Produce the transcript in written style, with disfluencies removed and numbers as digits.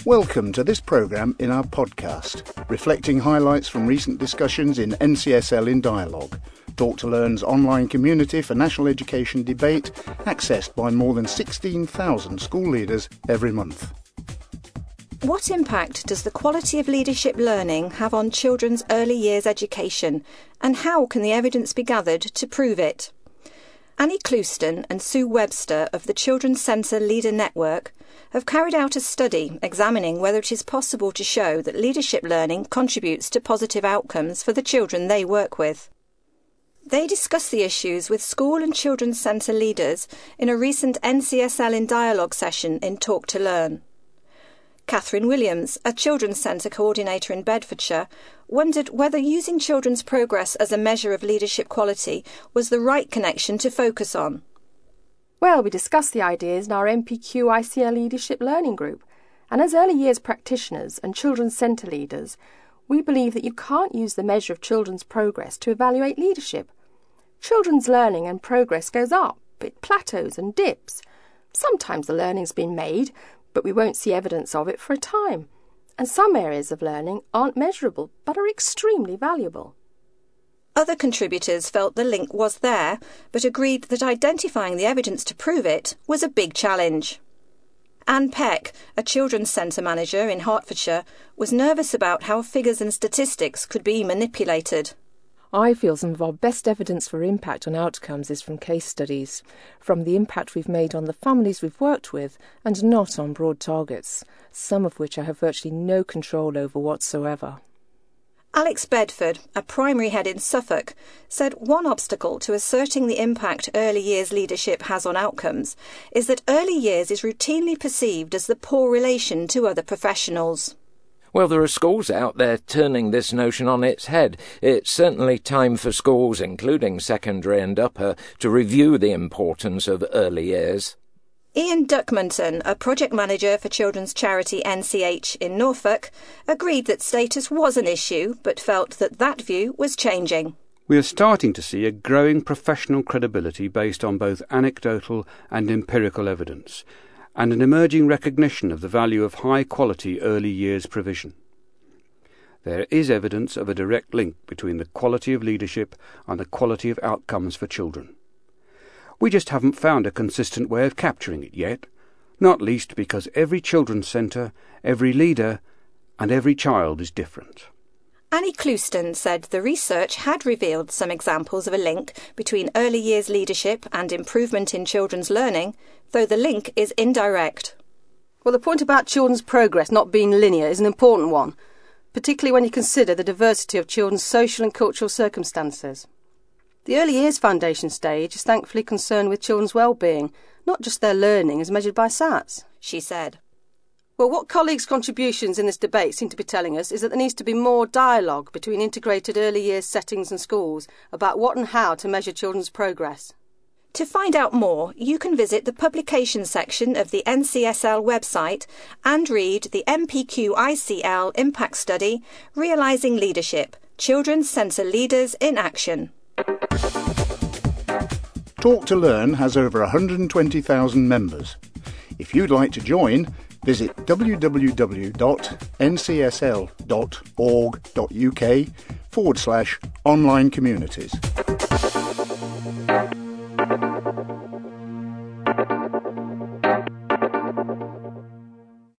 Welcome to this programme in our podcast, reflecting highlights from recent discussions in NCSL in Dialogue, Talk to Learn's online community for national education debate, accessed by more than 16,000 school leaders every month. What impact does the quality of leadership learning have on children's early years education, and how can the evidence be gathered to prove it? Annie Clouston and Sue Webster of the Children's Centre Leader Network have carried out a study examining whether it is possible to show that leadership learning contributes to positive outcomes for the children they work with. They discuss the issues with school and children's centre leaders in a recent NCSL in Dialogue session in Talk to Learn. Catherine Williams, a children's centre coordinator in Bedfordshire, wondered whether using children's progress as a measure of leadership quality was the right connection to focus on. Well, we discussed the ideas in our MPQ ICL Leadership Learning Group, and as early years practitioners and children's centre leaders, we believe that you can't use the measure of children's progress to evaluate leadership. Children's learning and progress goes up, it plateaus and dips. Sometimes the learning's been made, but we won't see evidence of it for a time. And some areas of learning aren't measurable, but are extremely valuable. Other contributors felt the link was there, but agreed that identifying the evidence to prove it was a big challenge. Anne Peck, a children's centre manager in Hertfordshire, was nervous about how figures and statistics could be manipulated. I feel some of our best evidence for impact on outcomes is from case studies, from the impact we've made on the families we've worked with, and not on broad targets, some of which I have virtually no control over whatsoever. Alex Bedford, a primary head in Suffolk, said one obstacle to asserting the impact early years leadership has on outcomes is that early years is routinely perceived as the poor relation to other professionals. Well, there are schools out there turning this notion on its head. It's certainly time for schools, including secondary and upper, to review the importance of early years. Ian Duckmanton, a project manager for children's charity NCH in Norfolk, agreed that status was an issue, but felt that that view was changing. We are starting to see a growing professional credibility based on both anecdotal and empirical evidence, and an emerging recognition of the value of high-quality early years provision. There is evidence of a direct link between the quality of leadership and the quality of outcomes for children. We just haven't found a consistent way of capturing it yet, not least because every children's centre, every leader and every child is different. Annie Clouston said the research had revealed some examples of a link between early years leadership and improvement in children's learning, though the link is indirect. Well, the point about children's progress not being linear is an important one, particularly when you consider the diversity of children's social and cultural circumstances. The Early Years Foundation stage is thankfully concerned with children's well-being, not just their learning as measured by SATs, she said. Well, what colleagues' contributions in this debate seem to be telling us is that there needs to be more dialogue between integrated early years settings and schools about what and how to measure children's progress. To find out more, you can visit the publication section of the NCSL website and read the MPQ ICL Impact Study, Realising Leadership, Children's Centre Leaders in Action. Talk to Learn has over 120,000 members. If you'd like to join, visit www.ncsl.org.uk/online communities.